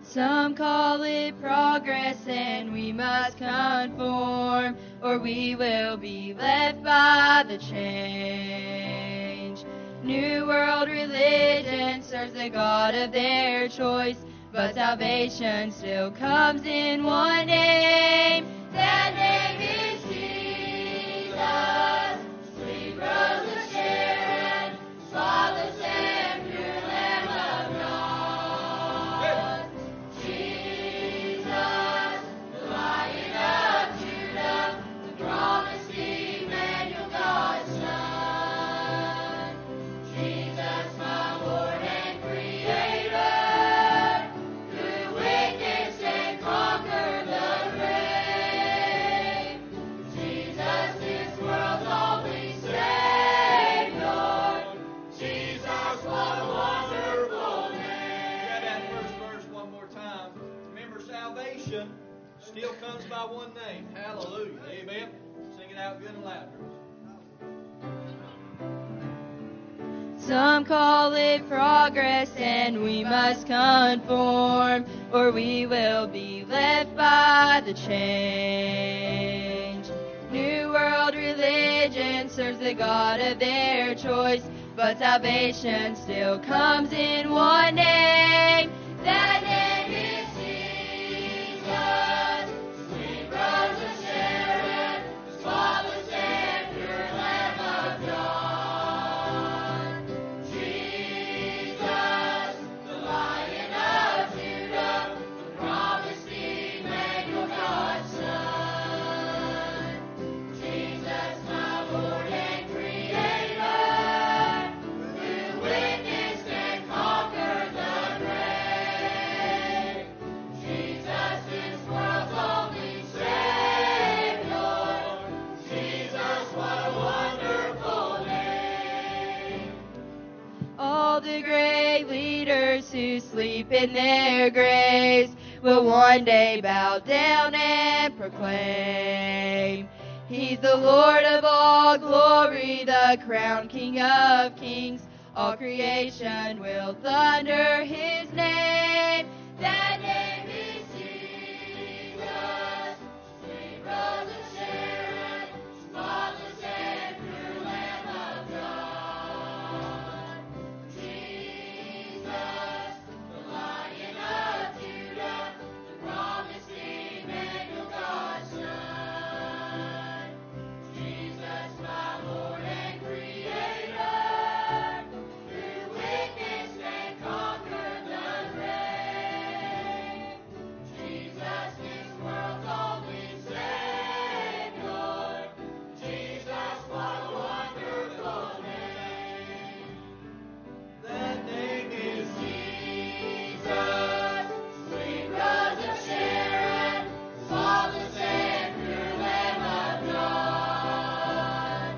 Some call it progress, and we must conform, or we will be left by the change. New world religion serves the God of their choice, but salvation still comes in one name. That name is Jesus, sweet rose of Sharon, spotless and pure Lamb of God. Jesus, the Lion of Judah, the promised Emmanuel, God's Son. Jesus, my Lord and Creator, who witnessed and conquered the grave. Jesus, this world's only Savior. Jesus, what a wonderful name. Got that first verse one more time. Remember, salvation still comes by one name. Hallelujah. Amen. Sing it out good and loud. Some call it progress, and we must conform, or we will be left by the change. New world religion serves the God of their choice, but salvation still comes in one name. That name is Jesus, sweet rose of Sharon, spotless and pure Lamb of God. Jesus, the Lion of Judah, the promised Emmanuel, God's Son. Jesus, my Lord and Creator, who witnessed and conquered the grave. Jesus, this world's only Savior. Jesus, what a wonderful name. All the great leaders who sleep in their graves will one day bow down and proclaim, He's the Lord of all glory, the crowned King of kings. All creation will thunder His name. That name is Jesus, sweet rose of Sharon, spotless and pure Lamb of God. Jesus, the Lion of Judah, the promised Emmanuel, God's Son. Jesus, my Lord and Creator, who witnessed and conquered the grave. Jesus, this world's only Savior. Jesus, what a wonderful name. That name is Jesus, sweet rose of Sharon, spotless and pure Lamb of God.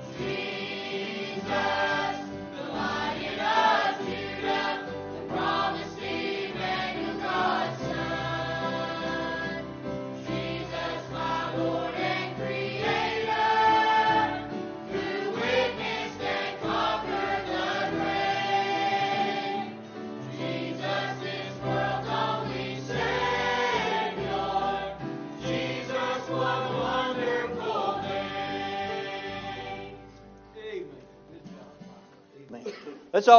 Jesus, the Lion of Judah, the promised Emmanuel, God's Son. Jesus, my Lord and Creator, who witnessed and conquered the grave. Jesus, this world's only Savior. Jesus, what a wonderful name. Amen. Good job. Let's all